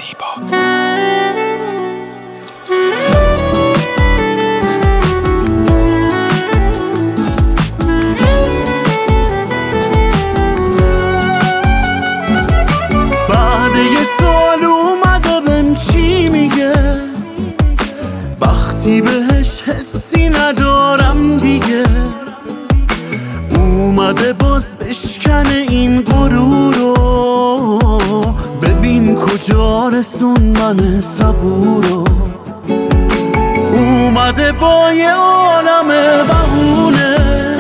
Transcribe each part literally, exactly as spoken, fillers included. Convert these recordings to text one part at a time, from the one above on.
زیبا. بعد یه سال اومده بهم چی میگه، وقتی بهش حسی ندارم دیگه. اومده باز بشکنه این غرورو، ببین کجا رسون من صبورو. اومده با یه عالم بهونه،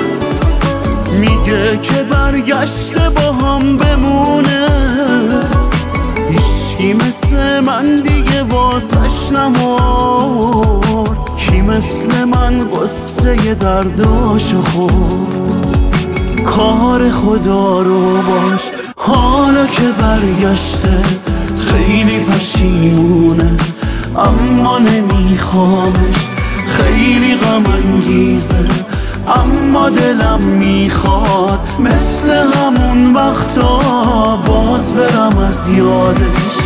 میگه که برگشته با هم بمونه. هیچکی مثل من دیگه واسش نمرد، کی مثل من قصه درداشو خورد. کار خدا رو باش حالا که برگشته، خیلی پشیمونه اما نمیخوامش. خیلی غم انگیزه اما دلم میخواد مثل همون وقتا باز برم از یادش.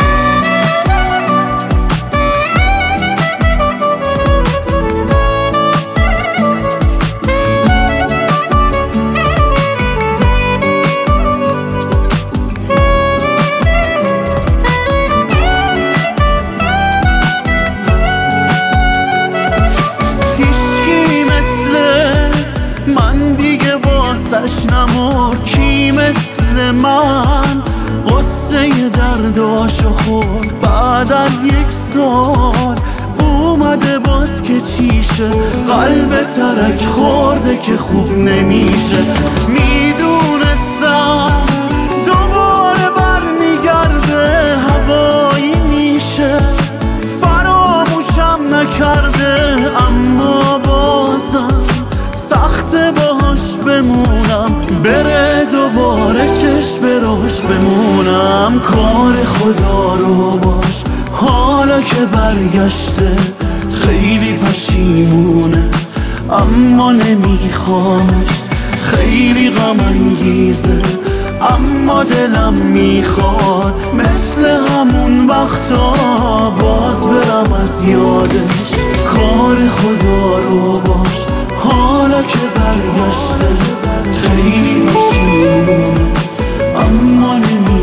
واسش نمرد، کی مثل من قصه درداشو خورد. بعد از یک سال اومده باز که چیشه، قلب ترک خورده که خوب نمیشه. میدونستم دوباره برمیگرده، هوایی میشه فراموشم نکرده. اما بازم سخت باهاش بمونم، بره دوباره چشم براش بمونم. کار خدا رو باش حالا که برگشته، خیلی پشیمونه اما نمیخوامش. خیلی غم انگیزه اما دلم میخواد مثل همون وقتا باز برم از یادش. کار خدا رو باش حالا که برگشته، خیلی پشیمونه اما نمیخوامش.